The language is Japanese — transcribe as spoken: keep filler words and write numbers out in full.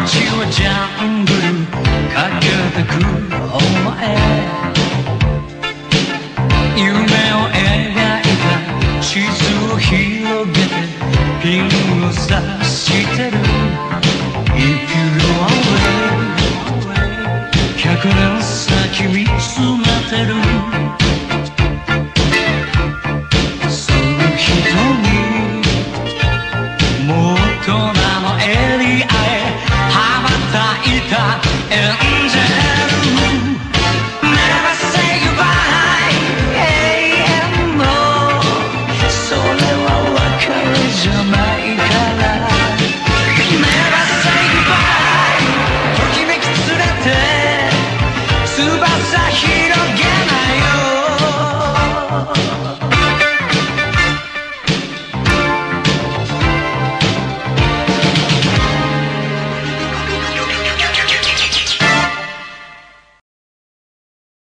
街はジャングルかけてくお前夢を描いた地図を広げてピンを刺してる If you go away 百年先見つめてるその瞳もう大人のエリアへ羽ばたいたエンジェル Never say goodbye 永遠のそれは別れじゃないから Never say goodbye ときめき連れて翼広げ